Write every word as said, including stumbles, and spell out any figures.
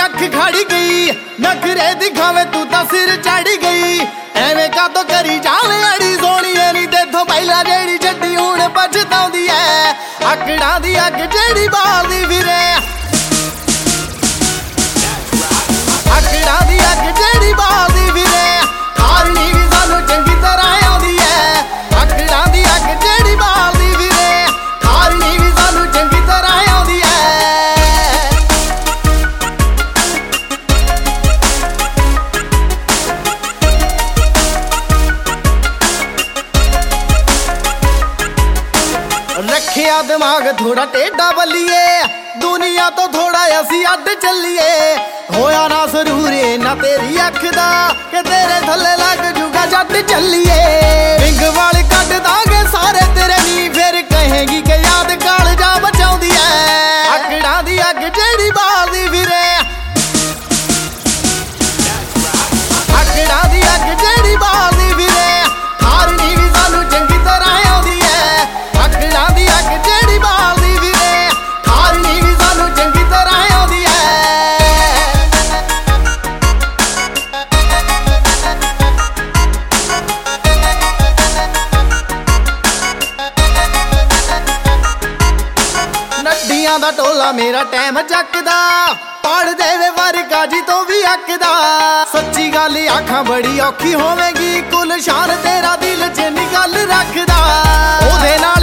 अख खड़ गई नखरे दिखावे तू तां सिर चढ़ गई एवें कातों करी जावे अड़ी सोहणीए नी तेथों पहला जेड़ी छड्डी हुण पछताउंदी ऐ अकड़ां दी अग जेड़ी बालदी फिरे अकड़ां दी अग जेड़ी बालदी फिरे खारनी भी सानू चंगी तरह आउंदी ऐ अकड़ां दी अग जेड़ी बालदी फिरे खारनी भी सानू चंगी तरह आउंदी ऐ रखिया दिमाग थोड़ा टेढ़ा बल्लिए दुनिया तो थोड़ा असी अड चलिए होया ना सरूरे ना तेरी अख दा के तेरे थल्ले लग जूगा जट चलिए विंग वाल कट दांगे सारे तेरे नी फिर कहेगी के याद काल जा बचाउंदी ऐ अकड़ां दी अग जेड़ी बालदी फिरे अकड़ां दी अग जेड़ी बालदी फिरे हारनी भी सानू चंगी तरह आउंदी ऐ अकड़ां दी अग जेड़ी बालदी फिरे हारनी भी सानू चंगी तरह आउंदी ऐ नड्डियां दा टोला मेरा टाइम जकदा पढ़ देवे वर्गा जी तो भी अकदा सच्ची गल आखां बड़ी औखी होवेगी कुल शान तेरा दिल च नी गल रखदा ओदे नाल